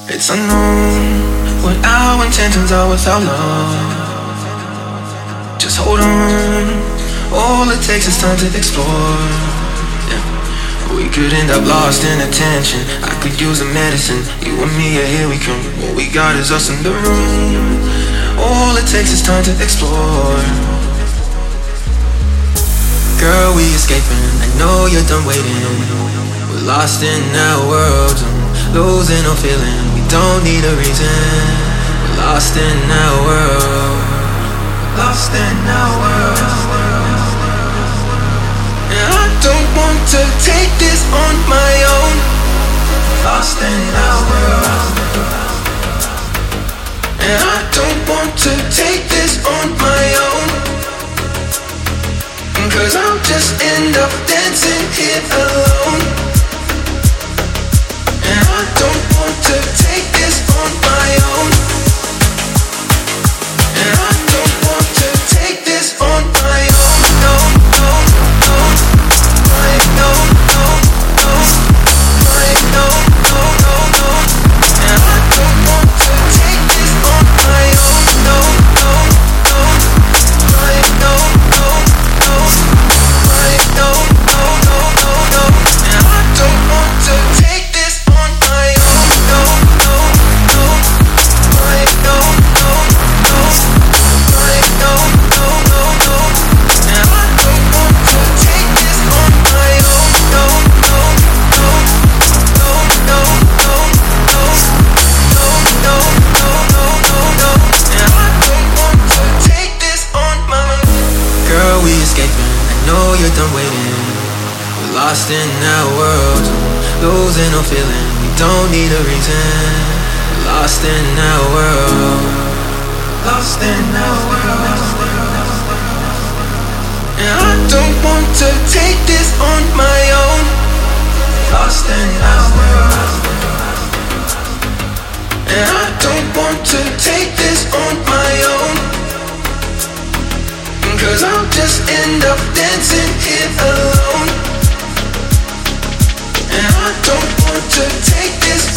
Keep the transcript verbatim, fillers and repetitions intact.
It's unknown what our intentions are without love. Just hold on, all it takes is time to explore. Yeah. We could end up lost in attention. I could use a medicine, you and me, yeah, here we come. What we got is us in the room. All it takes is time to explore. Girl, we escaping, I know you're done waiting. We're lost in our world, losing no feeling. We don't need a reason. We're lost in our world, lost in our world. And I don't want to take this on my own. Lost in our world. And I don't want to take this on my own. Cause I'll just end up dancing here alone. And I don't want to take this on my own. And I don't want to take this on my own. No, no, no, my no, no, no, my no, no, no, no. And I don't want to take this on my own. No, no, no, my no, no, no, my no, no, no, no, no. And I don't want to take this on my own. No, no, no, my no, no, no, my no, no, no, no. And I don't want to take this on my own. No, no, no, no, no, no, no, no, no, no, no, no. And I don't want to take this on my own. Girl, we escaping, I know you're done waiting. We're lost in our world, losing no feeling. We don't need a reason. We're lost in our world, lost in our world. And I don't want to take this on my own. Lost in our world. And I don't want to take this on my own. Cause I'll just end up dancing here alone. And I don't want to take this